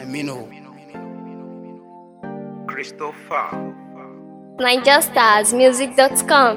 Mino. Christopher. NigerStarsMusic.com.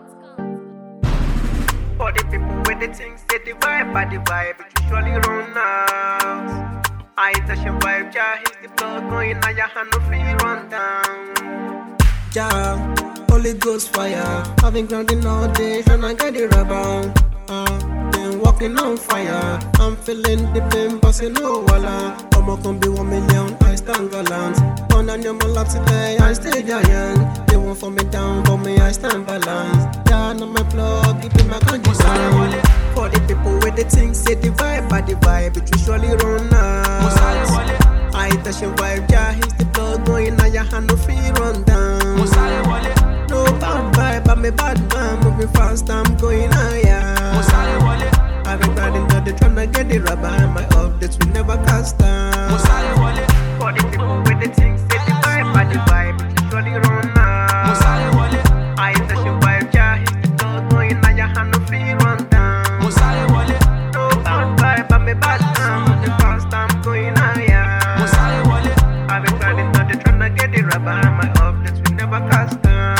For the people with the things, say the vibe, but the vibe, it usually run out. I touch your vibe, yeah, he's the blood going on your hand, no free run down. Yeah, Holy Ghost fire. I've been grinding all day, tryna get it rebound. Been walking on fire. I'm feeling the pain, busting no walla. I'm gonna be 1 million, I stand gallant. On a new lap today, I stay giant. They won't fall me down, but me, I stand balance. Yeah, no my plug, keep it my country sound. For the people with the things, say the vibe, but the vibe, it usually run out. I touch your vibe, yeah, he's the blood going on your hand, no free run down. No bad vibe, I'm a bad man, moving fast, I'm going higher. I've been grinding till they tryna get the rubber, and my updates will never cast down. For the people with the things, say the vibe, but the vibe, it usually run out. I touch your vibe, yeah, he's the blood going on your hand, no free run down. No bad vibe, I'm a bad man, moving fast, I'm going higher. I've been grinding till they tryna get the rubber, and my updates will never cast down.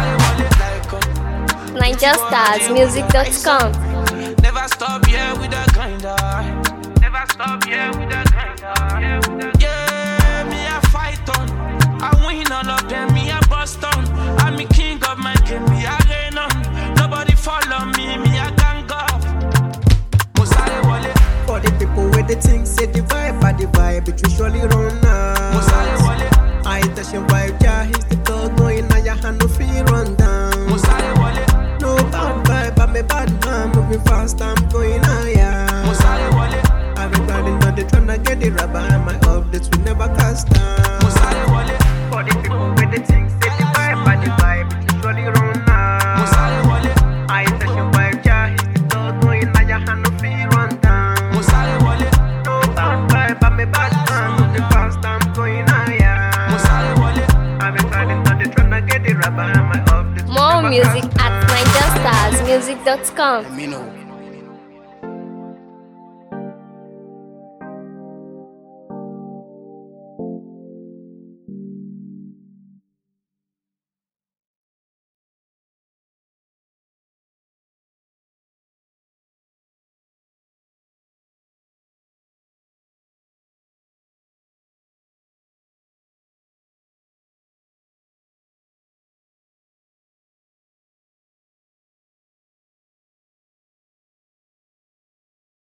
NigerStarsMusic.com. Never stop, yeah, with a grinder. Never stop, yeah, with a grinder. Yeah, me a fight on. I win all of them, me a bust on. I'm the king of my game, me a reign on. Nobody follow me, me a gang up. Musare Wale. For the people with the things, say the vibe, but the vibe, it usually run out. Musare Wale. I touch your vibe, yeah, he's the blood going on your hand, no free run down. Musare Wale. No bad vibe, I'm a bad man, moving fast, I'm going higher. Musare Wale. I've been grinding, but they tryna get the rubber, and my updates will never cast down. Musare Wale. For the people with the things, say the vibe, but the vibe, it usually run out. Musare Wale. I touch your vibe, yeah, he's the blood going on your hand, no free run down. Musare Wale. No bad vibe, I'm a bad man, moving fast, I'm going higher. Musare Wale. I've been grinding, but they tryna get the rubber, and my updates will More never music cast at NigerStarsMusic.com. Mino.